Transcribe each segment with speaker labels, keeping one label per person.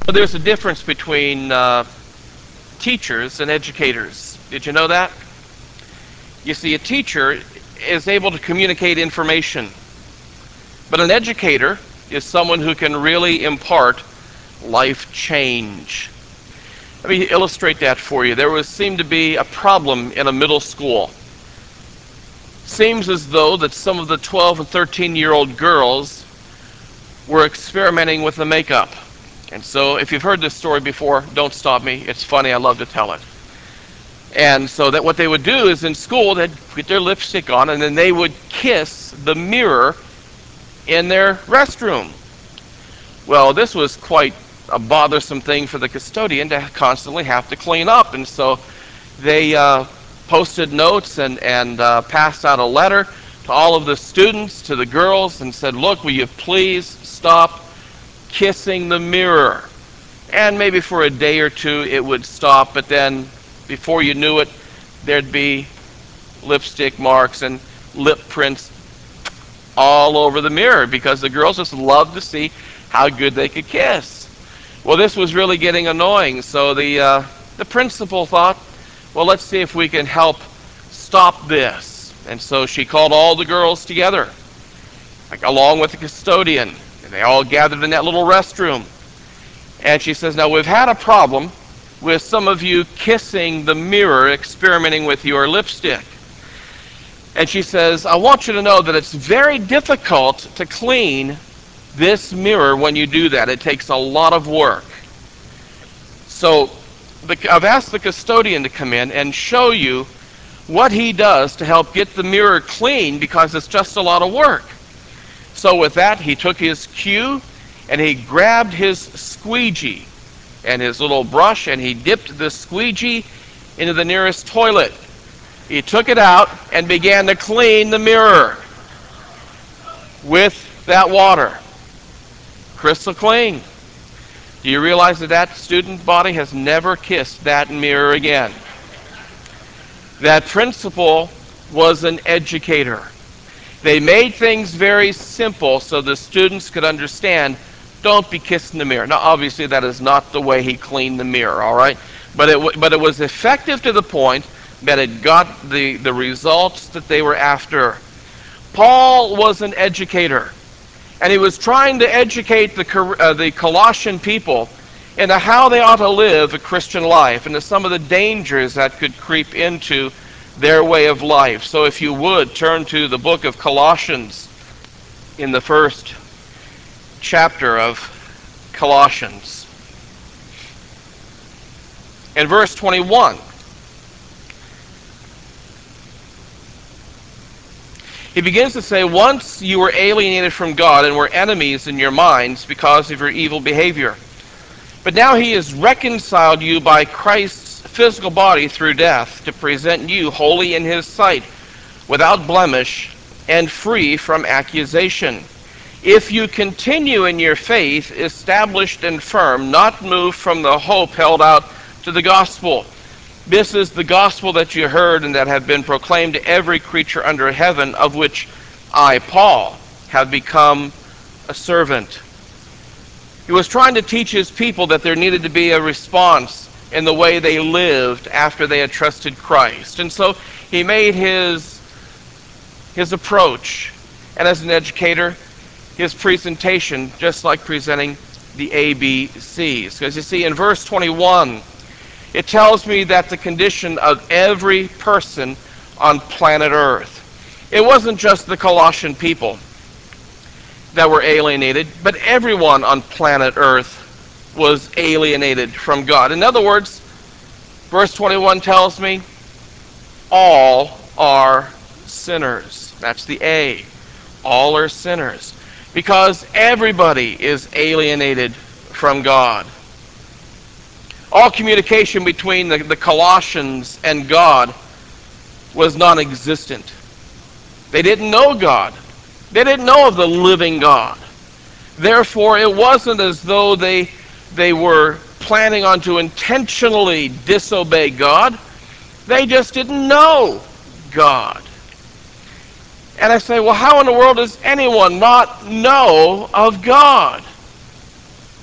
Speaker 1: There's a difference between teachers and educators. Did you know that? You see, a teacher is able to communicate information, but an educator is someone who can really impart life change. Let me illustrate that for you. Seemed to be a problem in a middle school. Seems as though that some of the 12 and 13-year-old girls were experimenting with the makeup. And so if you've heard this story before, don't stop me. It's funny. I love to tell it. And so that what they would do is in school, they'd put their lipstick on and then they would kiss the mirror in their restroom. Well, this was quite a bothersome thing for the custodian to constantly have to clean up. And so they posted notes and passed out a letter to all of the students, to the girls, and said, look, will you please stop kissing the mirror? And maybe for a day or two it would stop, but then before you knew it, there'd be lipstick marks and lip prints all over the mirror because the girls just loved to see how good they could kiss. Well, this was really getting annoying, so the principal thought, well, let's see if we can help stop this. And so she called all the girls together, like, along with the custodian, and they all gathered in that little restroom. And she says, now we've had a problem with some of you kissing the mirror, experimenting with your lipstick. And she says, I want you to know that it's very difficult to clean this mirror when you do that. It takes a lot of work. So I've asked the custodian to come in and show you what he does to help get the mirror clean because it's just a lot of work. So with that, he took his cue and he grabbed his squeegee and his little brush and he dipped the squeegee into the nearest toilet. He took it out and began to clean the mirror with that water. Crystal clean. Do you realize that that student body has never kissed that mirror again? That principal was an educator. They made things very simple so the students could understand, don't be kissing the mirror. Now, obviously, that is not the way he cleaned the mirror, all right? But it was effective to the point that it got the results that they were after. Paul was an educator, and he was trying to educate the Colossian people into how they ought to live a Christian life and to some of the dangers that could creep into their way of life. So if you would, turn to the book of Colossians in the first chapter of Colossians. In verse 21, he begins to say, once you were alienated from God and were enemies in your minds because of your evil behavior. But now he has reconciled you by Christ's physical body through death to present you holy in his sight, without blemish and free from accusation. If you continue in your faith, established and firm, not moved from the hope held out to the gospel. This is the gospel that you heard and that had been proclaimed to every creature under heaven, of which I, Paul, have become a servant. He was trying to teach his people that there needed to be a response in the way they lived after they had trusted Christ. And so he made his approach, and as an educator, his presentation, just like presenting the ABCs. Because you see, in verse 21, it tells me that the condition of every person on planet Earth. It wasn't just the Colossian people that were alienated, but everyone on planet Earth was alienated from God. In other words, verse 21 tells me all are sinners. That's the A. All are sinners. Because everybody is alienated from God. All communication between the Colossians and God was non-existent. They didn't know God. They didn't know of the living God. Therefore, it wasn't as though they were planning on to intentionally disobey God. They just didn't know God. And I say, well, how in the world does anyone not know of God?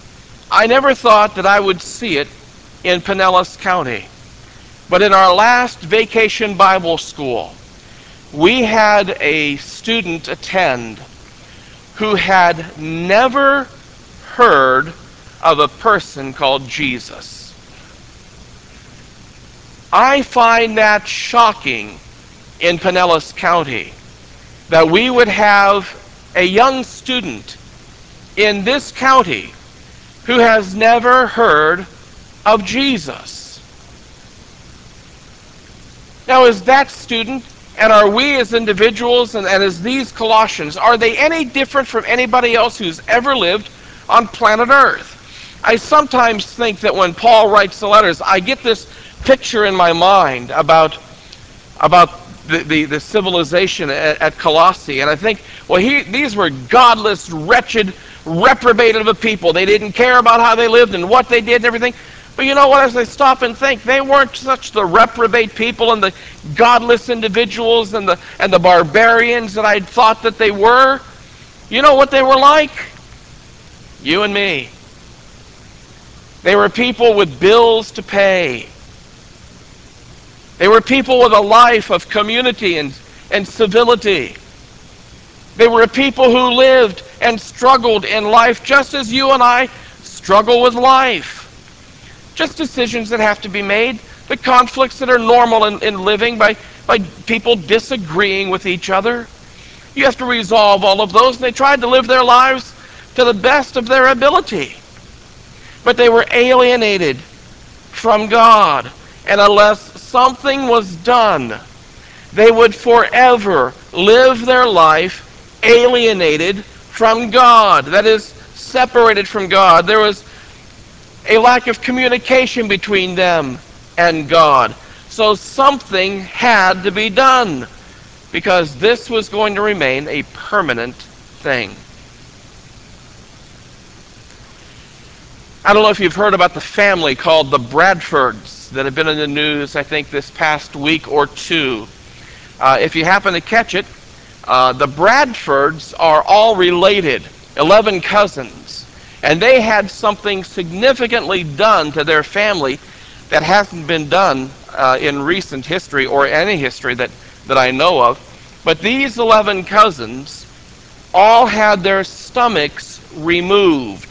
Speaker 1: I never thought that I would see it in Pinellas County. But in our last vacation Bible school, we had a student attend who had never heard of a person called Jesus. I find that shocking in Pinellas County that we would have a young student in this county who has never heard of Jesus. Now, is that student, and are we as individuals and as these Colossians, are they any different from anybody else who's ever lived on planet Earth? I sometimes think that when Paul writes the letters, I get this picture in my mind about the civilization at Colossae, and I think, well, these were godless, wretched, reprobated of a people. They didn't care about how they lived and what they did and everything. But you know what, as I stop and think, they weren't such the reprobate people and the godless individuals and the barbarians that I'd thought that they were. You know what they were like? You and me. They were people with bills to pay. They were people with a life of community and civility. They were a people who lived and struggled in life just as you and I struggle with life. Just decisions that have to be made, the conflicts that are normal in living by people disagreeing with each other. You have to resolve all of those, and they tried to live their lives to the best of their ability. But they were alienated from God, and unless something was done, they would forever live their life alienated from God. That is, separated from God. There was a lack of communication between them and God. So something had to be done, because this was going to remain a permanent thing. I don't know if you've heard about the family called the Bradfords that have been in the news, I think, this past week or two. If you happen to catch it, the Bradfords are all related, 11 cousins, and they had something significantly done to their family that hasn't been done in recent history or any history that I know of. But these 11 cousins all had their stomachs removed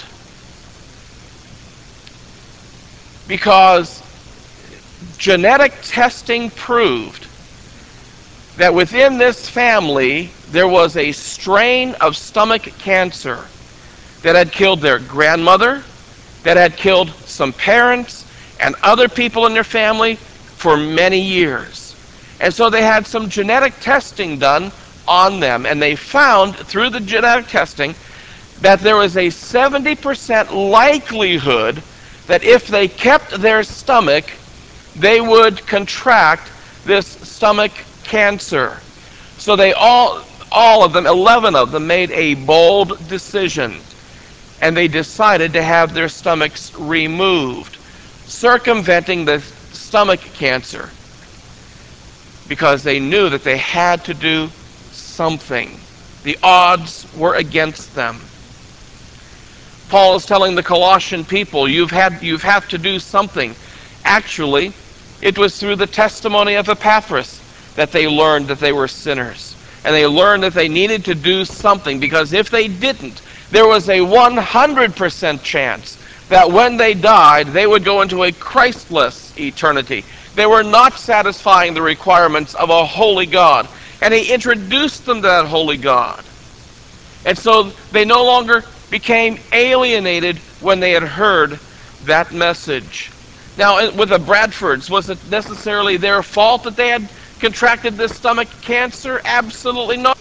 Speaker 1: because genetic testing proved that within this family there was a strain of stomach cancer that had killed their grandmother, that had killed some parents and other people in their family for many years. And so they had some genetic testing done on them, and they found through the genetic testing that there was a 70% likelihood that if they kept their stomach, they would contract this stomach cancer. So they all of them, 11 of them, made a bold decision, and they decided to have their stomachs removed, circumventing the stomach cancer, because they knew that they had to do something. The odds were against them. Paul is telling the Colossian people, you've had to do something. Actually, it was through the testimony of Epaphras that they learned that they were sinners. And they learned that they needed to do something, because if they didn't, there was a 100% chance that when they died, they would go into a Christless eternity. They were not satisfying the requirements of a holy God. And he introduced them to that holy God. And so they no longer became alienated when they had heard that message. Now, with the Bradfords, was it necessarily their fault that they had contracted this stomach cancer? Absolutely not.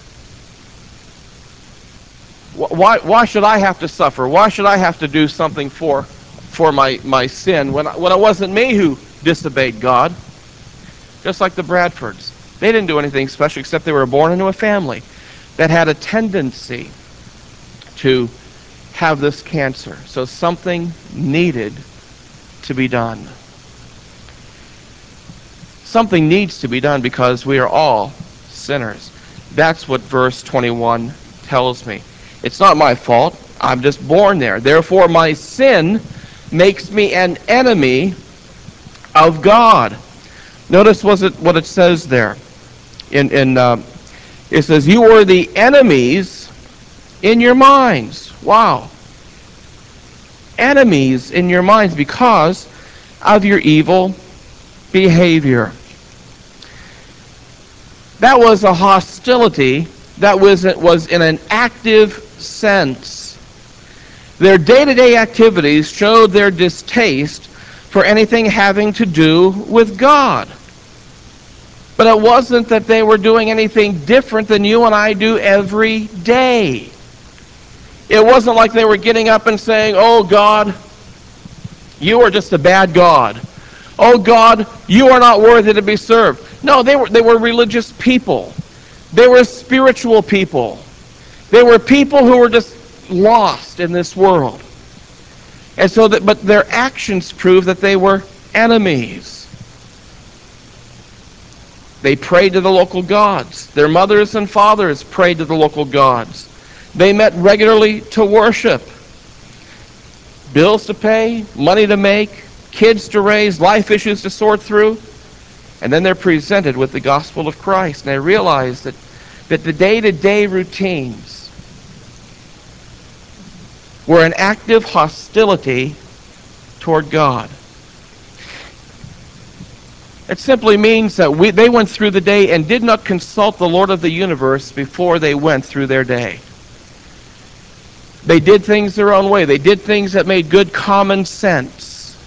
Speaker 1: Why should I have to suffer? Why should I have to do something for my sin when it wasn't me who disobeyed God? Just like the Bradfords. They didn't do anything special except they were born into a family that had a tendency to have this cancer. So something needed to be done. Something needs to be done because we are all sinners. That's what verse 21 tells me. It's not my fault. I'm just born there. Therefore, my sin makes me an enemy of God. Notice what it says there. It says, you were the enemies in your minds. Wow. Enemies in your minds because of your evil behavior. That was a hostility that was in an active sense. Their day-to-day activities showed their distaste for anything having to do with God. But it wasn't that they were doing anything different than you and I do every day. It wasn't like they were getting up and saying, oh God, you are just a bad God. Oh God, you are not worthy to be served. No, they were religious people. They were spiritual people. They were people who were just lost in this world. And so but their actions prove that they were enemies. They prayed to the local gods. Their mothers and fathers prayed to the local gods. They met regularly to worship. Bills to pay, money to make, kids to raise, life issues to sort through. And then they're presented with the gospel of Christ. And they realize that the day-to-day routines were an active hostility toward God. It simply means that they went through the day and did not consult the Lord of the universe before they went through their day. They did things their own way. They did things that made good common sense.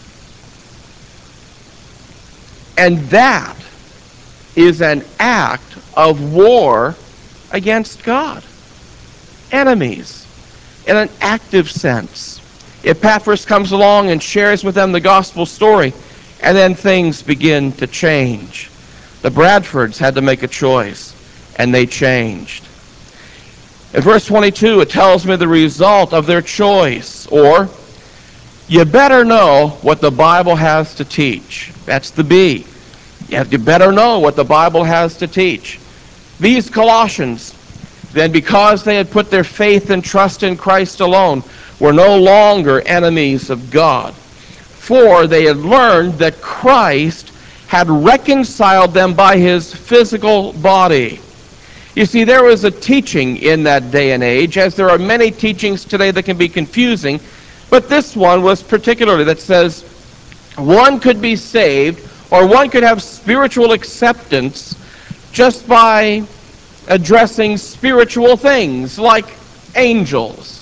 Speaker 1: And that is an act of war against God. Enemies, in an active sense. Epaphras comes along and shares with them the gospel story, and then things begin to change. The Bradfords had to make a choice, and they changed. In verse 22, it tells me the result of their choice, or, you better know what the Bible has to teach. That's the B. You better know what the Bible has to teach. These Colossians, then because they had put their faith and trust in Christ alone, were no longer enemies of God. For they had learned that Christ had reconciled them by his physical body. You see, there was a teaching in that day and age, as there are many teachings today that can be confusing, but this one was particularly that says one could be saved or one could have spiritual acceptance just by addressing spiritual things like angels.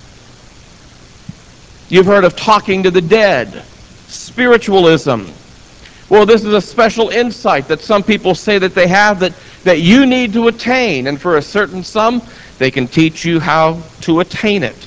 Speaker 1: You've heard of talking to the dead, spiritualism. Well, this is a special insight that some people say that they have that you need to attain, and for a certain sum, they can teach you how to attain it.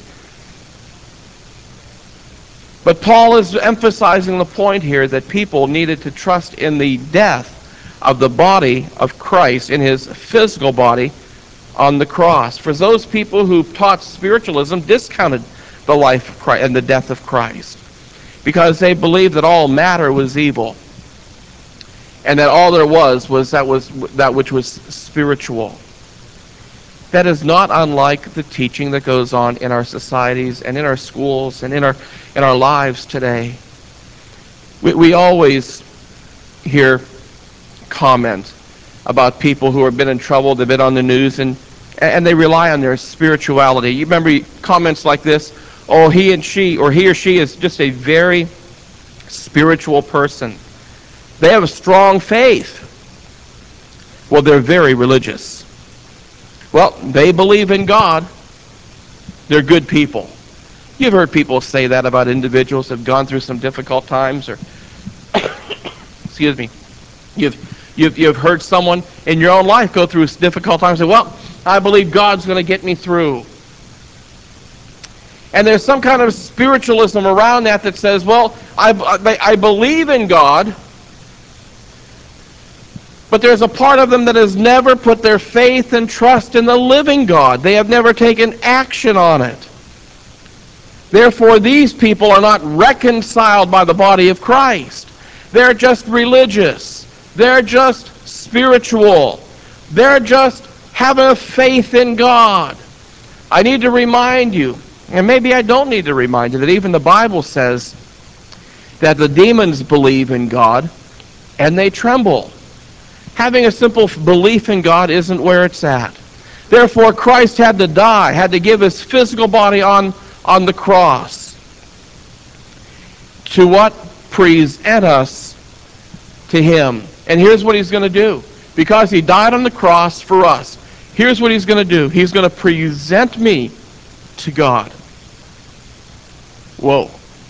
Speaker 1: But Paul is emphasizing the point here that people needed to trust in the death of the body of Christ, in his physical body on the cross. For those people who taught spiritualism discounted the life of Christ and the death of Christ, because they believed that all matter was evil, and that all there was that which was spiritual. That is not unlike the teaching that goes on in our societies and in our schools and in our lives today. We always hear comments about people who have been in trouble, they've been on the news, and they rely on their spirituality. You remember comments like this, oh, he or she is just a very spiritual person. They have a strong faith. Well, they're very religious. Well, they believe in God. They're good people. You've heard people say that about individuals who have gone through some difficult times, or excuse me, you've heard someone in your own life go through difficult times and say, well, I believe God's going to get me through. And there's some kind of spiritualism around that says, well, I believe in God, but there's a part of them that has never put their faith and trust in the living God. They have never taken action on it. Therefore, these people are not reconciled by the body of Christ. They're just religious. They're just spiritual. They're just having a faith in God. I need to remind you And maybe I don't need to remind you that even the Bible says that the demons believe in God and they tremble. Having a simple belief in God isn't where it's at. Therefore, Christ had to die, had to give his physical body on the cross. To what? Present us to him. And here's what he's going to do. Because he died on the cross for us, here's what he's going to do. He's going to present me to God. Whoa.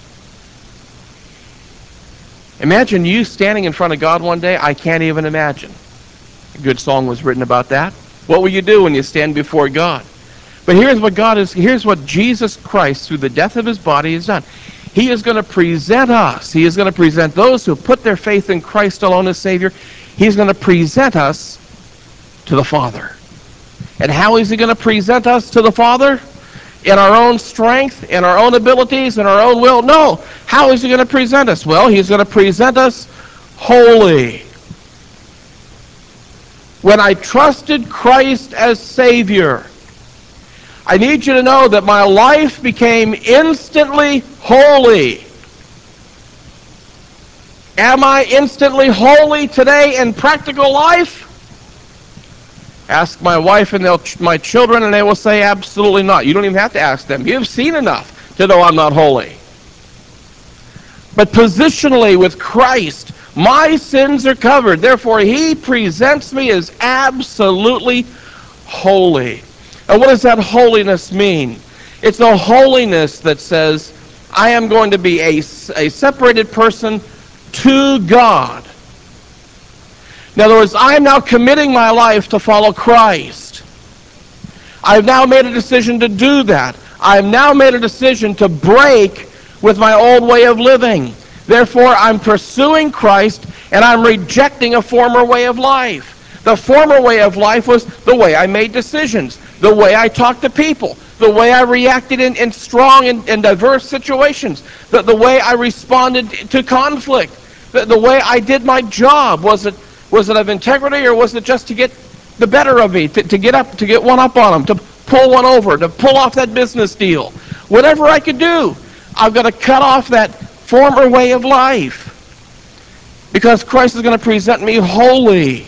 Speaker 1: Imagine you standing in front of God one day. I can't even imagine. A good song was written about that. What will you do when you stand before God? But here's what Jesus Christ, through the death of his body, has done. He is going to present us. He is going to present those who put their faith in Christ alone as Savior. He's going to present us to the Father. And how is he going to present us to the Father? In our own strength, in our own abilities, in our own will? No. How is he going to present us? Well, he's going to present us holy. When I trusted Christ as Savior, I need you to know that my life became instantly holy. Am I instantly holy today in practical life? Ask my wife and my children, and they will say absolutely not. You don't even have to ask them. You've seen enough to know I'm not holy. But positionally with Christ, my sins are covered. Therefore, he presents me as absolutely holy. And what does that holiness mean? It's a holiness that says, I am going to be a separated person to God. In other words, I am now committing my life to follow Christ. I've now made a decision to do that. I've now made a decision to break with my old way of living. Therefore, I'm pursuing Christ and I'm rejecting a former way of life. The former way of life was the way I made decisions, the way I talked to people, the way I reacted in strong and diverse situations, the way I responded to conflict, the way I did my job. Was it of integrity, or was it just to get the better of me, to get one up on them, to pull one over, to pull off that business deal? Whatever I could do, I've got to cut off that former way of life, because Christ is going to present me holy.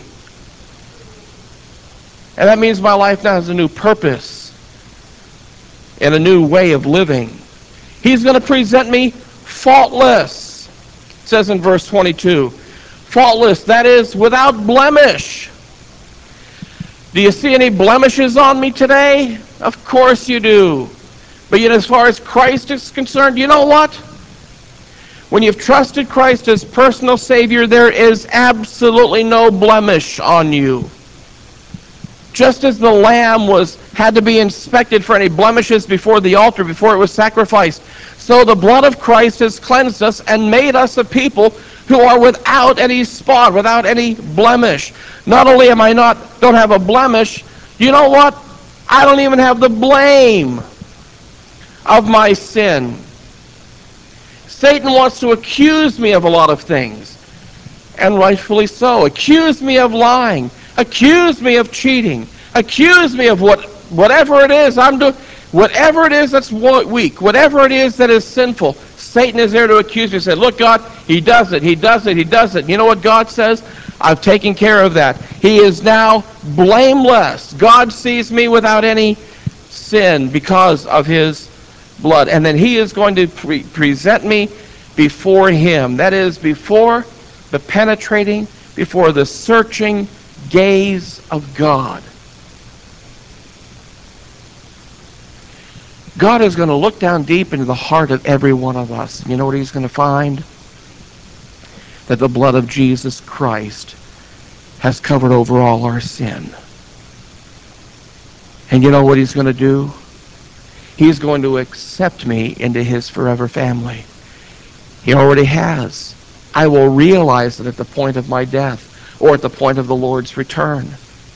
Speaker 1: And that means my life now has a new purpose and a new way of living. He's going to present me faultless. It says in verse 22, faultless, that is, without blemish. Do you see any blemishes on me today? Of course you do. But yet, as far as Christ is concerned, you know what? When you've trusted Christ as personal Savior, there is absolutely no blemish on you. Just as the lamb had to be inspected for any blemishes before the altar, before it was sacrificed, so the blood of Christ has cleansed us and made us a people who are without any spot, without any blemish. Not only don't have a blemish, you know what? I don't even have the blame of my sin. Satan wants to accuse me of a lot of things, and rightfully so. Accuse me of lying. Accuse me of cheating. Accuse me of whatever it is I'm doing. Whatever it is that's weak, whatever it is that is sinful, Satan is there to accuse me and say, look, God, he does it, he does it, he does it. You know what God says? I've taken care of that. He is now blameless. God sees me without any sin because of his blood. And then he is going to present me before him. That is, before the penetrating, before the searching gaze of God. God is going to look down deep into the heart of every one of us. You know what he's going to find? That the blood of Jesus Christ has covered over all our sin. And you know what he's going to do? He's going to accept me into his forever family. He already has. I will realize it at the point of my death or at the point of the Lord's return.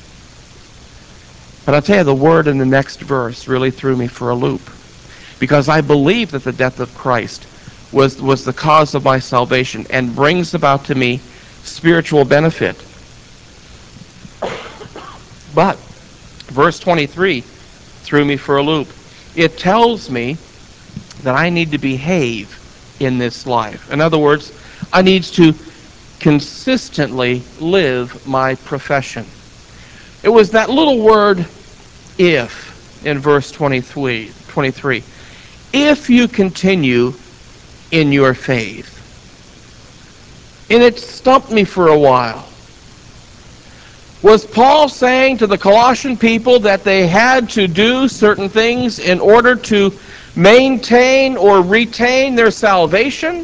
Speaker 1: But I'll tell you, the word in the next verse really threw me for a loop, because I believe that the death of Christ was the cause of my salvation and brings about to me spiritual benefit. But verse 23 threw me for a loop. It tells me that I need to behave in this life. In other words, I need to consistently live my profession. It was that little word, if, in verse 23. If you continue in your faith. And it stumped me for a while. Was Paul saying to the Colossian people that they had to do certain things in order to maintain or retain their salvation?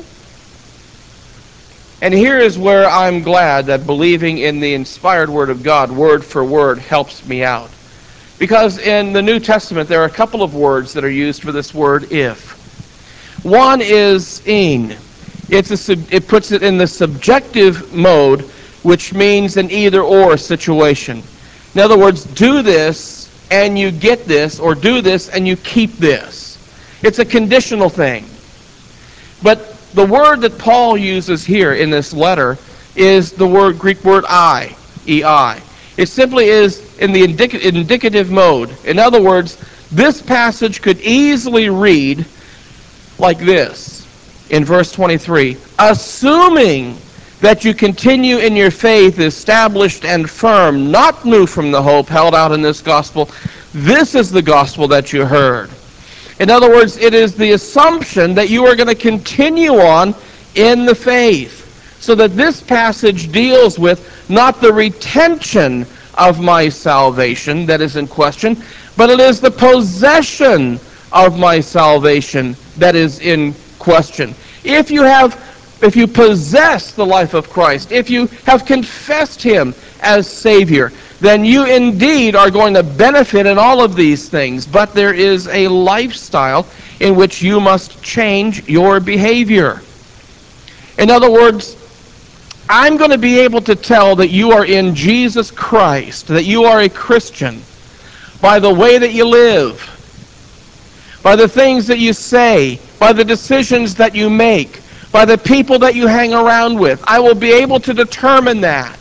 Speaker 1: And here is where I'm glad that believing in the inspired Word of God, word for word, helps me out. Because in the New Testament, there are a couple of words that are used for this word, if. One is in. It puts it in the subjective mode, which means an either-or situation. In other words, do this and you get this, or do this and you keep this. It's a conditional thing. But the word that Paul uses here in this letter is the Greek word I, E-I. It simply is in the indicative mode. In other words, this passage could easily read like this in verse 23. Assuming that you continue in your faith established and firm, not moved from the hope held out in this gospel. This is the gospel that you heard. In other words, it is the assumption that you are going to continue on in the faith. So that this passage deals with not the retention of my salvation that is in question, but it is the possession of my salvation that is in question. If you possess the life of Christ, if you have confessed Him as Savior, then you indeed are going to benefit in all of these things. But there is a lifestyle in which you must change your behavior. In other words, I'm going to be able to tell that you are in Jesus Christ, that you are a Christian, by the way that you live, by the things that you say, by the decisions that you make, by the people that you hang around with. I will be able to determine that.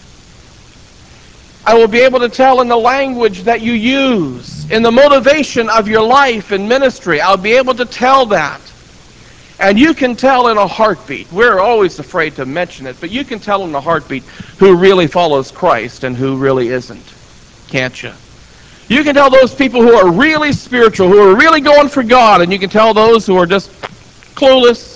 Speaker 1: I will be able to tell in the language that you use, in the motivation of your life and ministry. I'll be able to tell that. And you can tell in a heartbeat. We're always afraid to mention it, but you can tell in a heartbeat who really follows Christ and who really isn't. Can't you? You can tell those people who are really spiritual, who are really going for God, and you can tell those who are just clueless.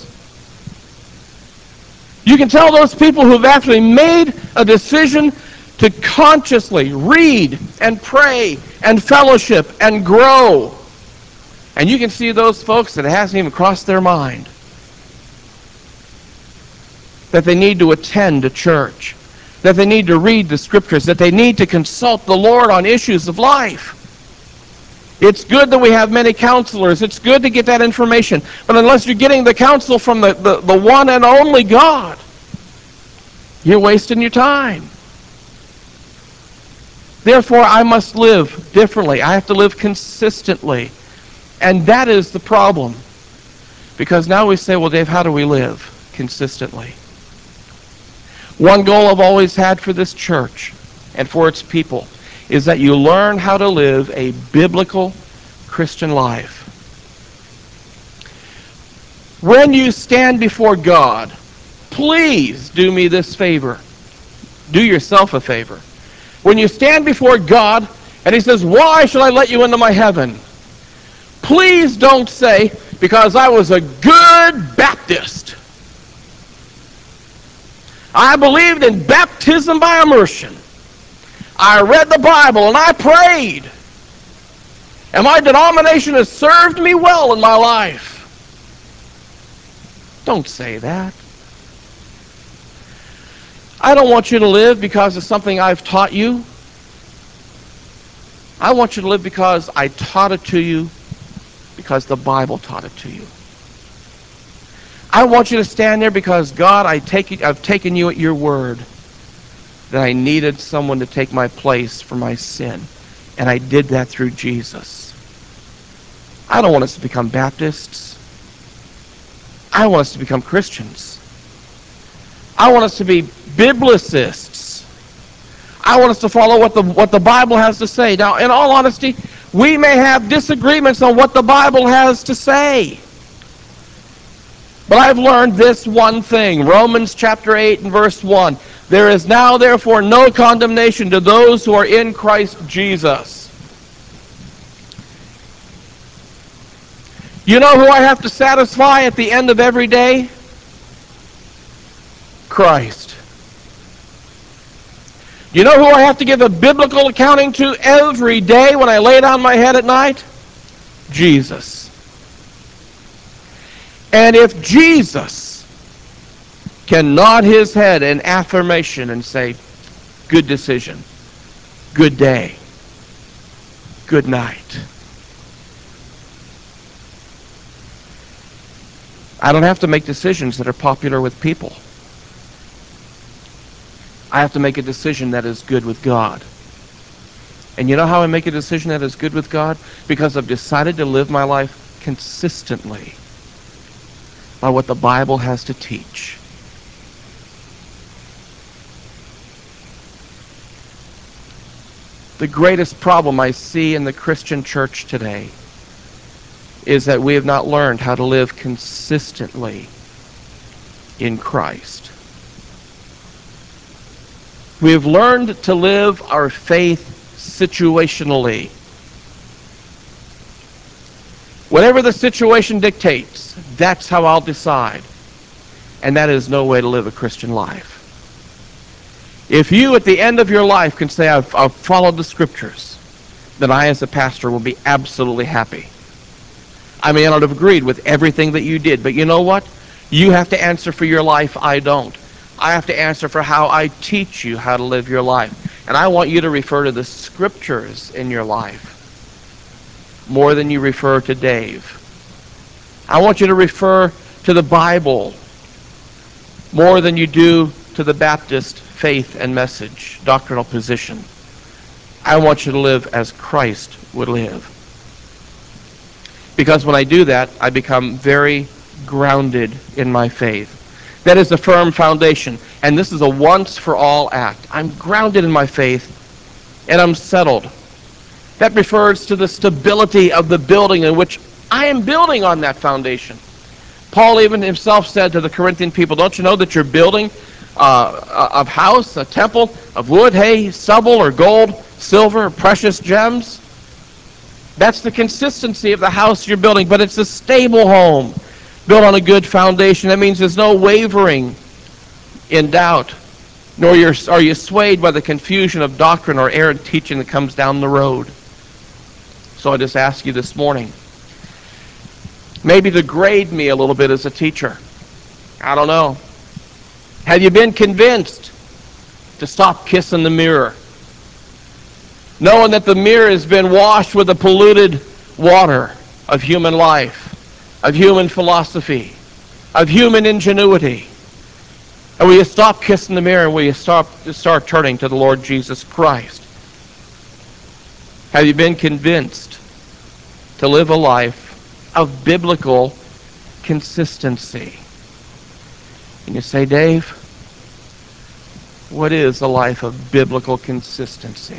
Speaker 1: You can tell those people who have actually made a decision to consciously read and pray and fellowship and grow. And you can see those folks that it hasn't even crossed their mind that they need to attend a church, that they need to read the Scriptures, that they need to consult the Lord on issues of life. It's good that we have many counselors. It's good to get that information. But unless you're getting the counsel from the one and only God, you're wasting your time. Therefore, I must live differently. I have to live consistently. And that is the problem. Because now we say, well, Dave, how do we live consistently? One goal I've always had for this church and for its people is that you learn how to live a biblical Christian life. When you stand before God, please do me this favor. Do yourself a favor. When you stand before God and He says, why should I let you into my heaven? Please don't say, because I was a good Baptist. I believed in baptism by immersion. I read the Bible and I prayed. And my denomination has served me well in my life. Don't say that. I don't want you to live because of something I've taught you. I want you to live because I taught it to you, because the Bible taught it to you. I want you to stand there because, God, I've taken you at your word that I needed someone to take my place for my sin. And I did that through Jesus. I don't want us to become Baptists. I want us to become Christians. I want us to be biblicists. I want us to follow what the Bible has to say. Now, in all honesty, We may have disagreements on what the Bible has to say. But I've learned this one thing. Romans chapter 8 and verse 1. There is now therefore no condemnation to those who are in Christ Jesus. You know who I have to satisfy at the end of every day? Christ. You know who I have to give a biblical accounting to every day when I lay down my head at night? Jesus. And if Jesus can nod his head in affirmation and say, good decision, good day, good night, I don't have to make decisions that are popular with people. I have to make a decision that is good with God. And you know how I make a decision that is good with God? Because I've decided to live my life consistently by what the Bible has to teach. The greatest problem I see in the Christian church today is that we have not learned how to live consistently in Christ. We have learned to live our faith situationally. Whatever the situation dictates, that's how I'll decide. And that is no way to live a Christian life. If you, at the end of your life, can say, I've followed the Scriptures, then I, as a pastor, will be absolutely happy. I may not have agreed with everything that you did, but you know what? You have to answer for your life. I don't. I have to answer for how I teach you how to live your life. And I want you to refer to the Scriptures in your life more than you refer to Dave. I want you to refer to the Bible more than you do to the Baptist faith and message, doctrinal position. I want you to live as Christ would live. Because when I do that, I become very grounded in my faith. That is a firm foundation. And this is a once-for-all act. I'm grounded in my faith, and I'm settled. That refers to the stability of the building in which I am building on that foundation. Paul even himself said to the Corinthian people, don't you know that you're building a house, a temple of wood, hay, stubble, or gold, silver, or precious gems? That's the consistency of the house you're building, but it's a stable home built on a good foundation. That means there's no wavering in doubt, nor are you swayed by the confusion of doctrine or errant teaching that comes down the road. So I just ask you this morning, maybe to grade me a little bit as a teacher. I don't know. Have you been convinced to stop kissing the mirror? Knowing that the mirror has been washed with the polluted water of human life, of human philosophy, of human ingenuity. And will you stop kissing the mirror and will you start turning to the Lord Jesus Christ? Have you been convinced to live a life of biblical consistency? And you say, Dave, what is a life of biblical consistency?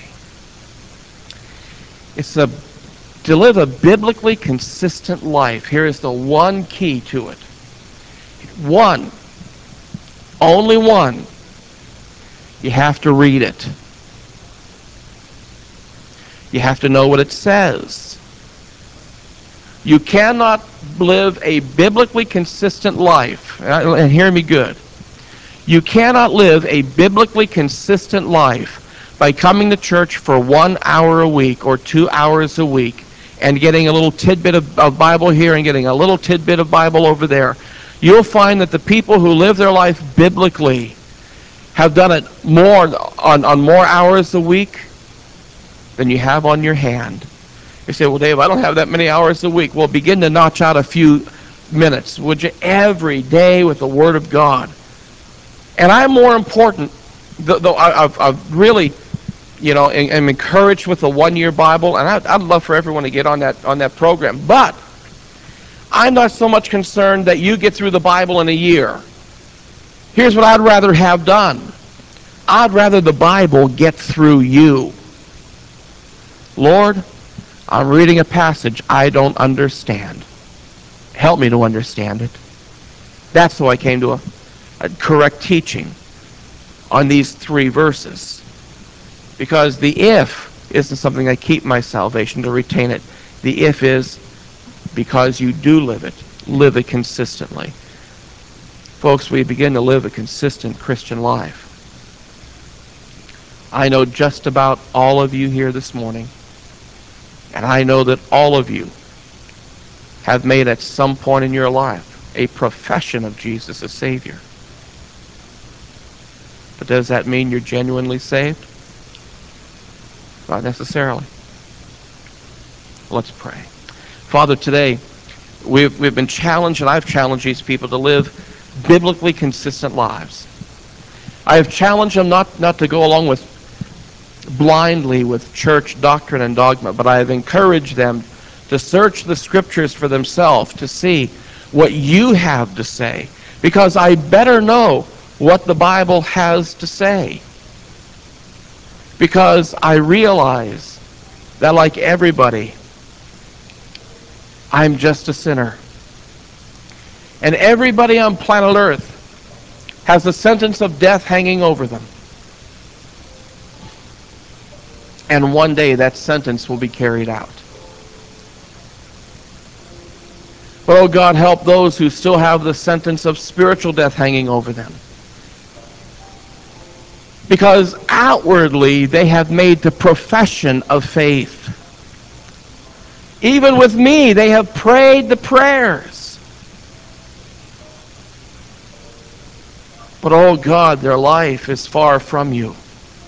Speaker 1: To live a biblically consistent life. Here is the one key to it. One. Only one. You have to read it. You have to know what it says. You cannot live a biblically consistent life. And hear me good. You cannot live a biblically consistent life by coming to church for 1 hour a week or 2 hours a week and getting a little tidbit of Bible here and getting a little tidbit of Bible over there. You'll find that the people who live their life biblically have done it more on more hours a week than you have on your hand. You say, well, Dave, I don't have that many hours a week. Well, begin to notch out a few minutes, would you, every day with the Word of God. And I'm more important, though I've really, am encouraged with the one-year Bible, and I'd love for everyone to get on that program. But I'm not so much concerned that you get through the Bible in a year. Here's what I'd rather have done. I'd rather the Bible get through you. Lord, I'm reading a passage I don't understand. Help me to understand it. That's how I came to a correct teaching on these 3 verses. Because the if isn't something I keep my salvation to retain it. The if is because you do live it consistently. Folks, we begin to live a consistent Christian life. I know just about all of you here this morning, and I know that all of you have made at some point in your life a profession of Jesus as Savior. But does that mean you're genuinely saved? Not necessarily. Let's pray. Father, today we've been challenged, and I've challenged these people to live biblically consistent lives. I have challenged them not to go along with blindly with church doctrine and dogma, but I have encouraged them to search the Scriptures for themselves to see what you have to say, because I better know what the Bible has to say. Because I realize that, like everybody, I'm just a sinner. And everybody on planet Earth has a sentence of death hanging over them. And one day that sentence will be carried out. But, oh God, help those who still have the sentence of spiritual death hanging over them. Because outwardly they have made the profession of faith. Even with me, they have prayed the prayers. But, oh God, their life is far from you.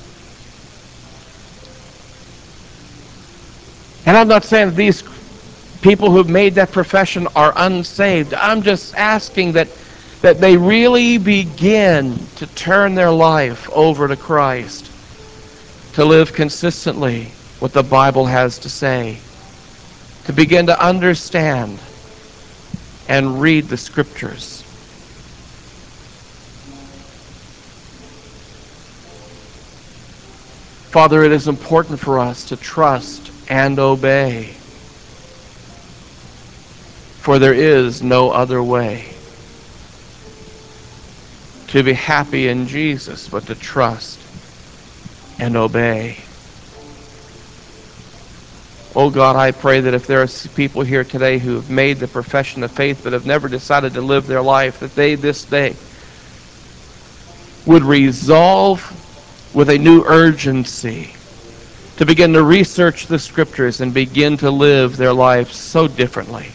Speaker 1: And I'm not saying that these people who've made that profession are unsaved. I'm just asking that they really begin to turn their life over to Christ, to live consistently what the Bible has to say, to begin to understand and read the Scriptures. Father, it is important for us to trust and obey, for there is no other way to be happy in Jesus but to trust and obey. Oh God, I pray that if there are people here today who have made the profession of faith but have never decided to live their life, that they this day would resolve with a new urgency to begin to research the Scriptures and begin to live their lives so differently.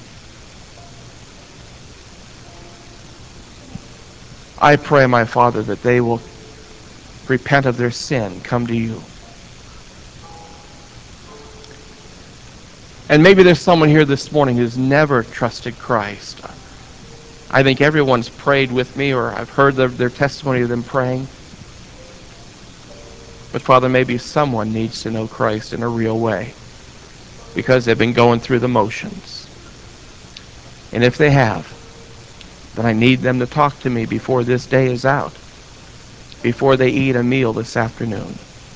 Speaker 1: I pray, my Father, that they will repent of their sin, come to you. And maybe there's someone here this morning who's never trusted Christ. I think everyone's prayed with me, or I've heard their testimony of them praying. But Father, maybe someone needs to know Christ in a real way because they've been going through the motions. And if they have, then I need them to talk to me before this day is out, before they eat a meal this afternoon.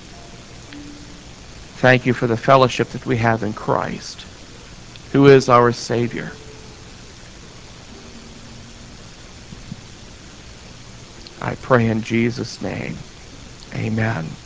Speaker 1: Thank you for the fellowship that we have in Christ, who is our Savior. I pray in Jesus' name. Amen.